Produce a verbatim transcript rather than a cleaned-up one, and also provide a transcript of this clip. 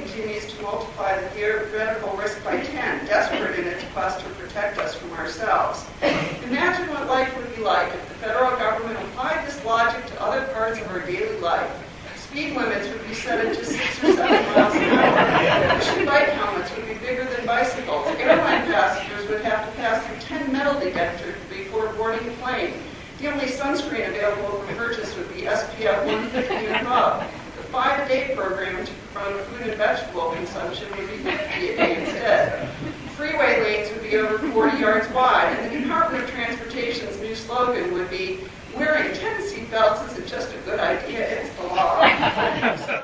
continues to multiply the theoretical risk by ten, desperate in its quest to protect us from ourselves. Imagine what life would be like if the federal government applied this logic to other parts of our daily life. Speed limits would be set at just six or seven miles an hour. Pushing bike helmets would be bigger than bicycles. Airline passengers would have to pass through ten metal detectors before boarding a plane. The only sunscreen available for purchase would be S P F one fifty and above. The five-a-day program to promote food and vegetable consumption would be fifty a day instead. Freeway lanes would be over forty yards wide, and the Department of Transportation's new slogan would be, "Wearing ten seat belts isn't just a good idea, it's the law."